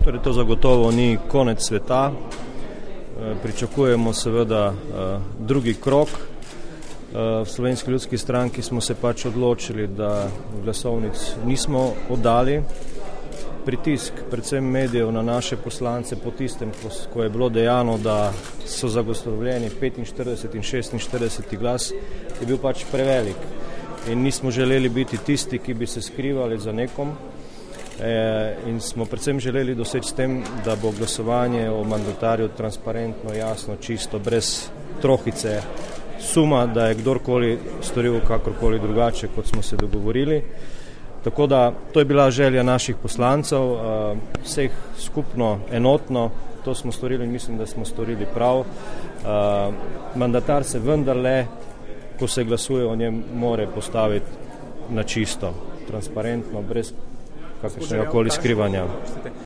Torej, to zagotovo ni konec sveta. Pričakujemo seveda drugi krog. V Slovenski ljudski stranki smo se pač odločili, da glasovnic nismo oddali. Pritisk predvsem medijev na naše poslance po tistem, ko je bilo dejano, da so zagotovljeni 45 in 46 glas, je bil pač prevelik. In nismo želeli biti tisti, ki bi se skrivali za nekom. In smo predvsem želeli doseči s tem, da bo glasovanje o mandatarju transparentno, jasno, čisto, brez trohice suma, da je kdorkoli storil kakorkoli drugače, kot smo se dogovorili. Tako da to je bila želja naših poslancev, vseh skupno, enotno, to smo storili in mislim, da smo storili prav. Mandatar se vendarle, ko se glasuje o njem, more postaviti na čisto, transparentno, brez kakršnega koli skrivanja.